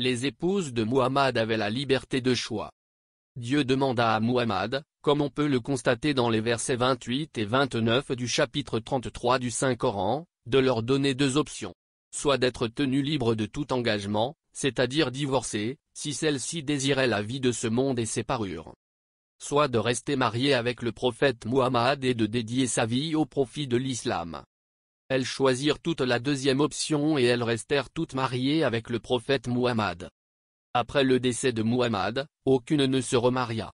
Les épouses de Muhammad avaient la liberté de choix. Dieu demanda à Muhammad, comme on peut le constater dans les versets 28 et 29 du chapitre 33 du Saint-Coran, de leur donner deux options. Soit d'être tenu libre de tout engagement, c'est-à-dire divorcé, si celle-ci désirait la vie de ce monde et ses parures. Soit de rester marié avec le prophète Muhammad et de dédier sa vie au profit de l'islam. Elles choisirent toutes la deuxième option et elles restèrent toutes mariées avec le prophète Muhammad. Après le décès de Muhammad, aucune ne se remaria.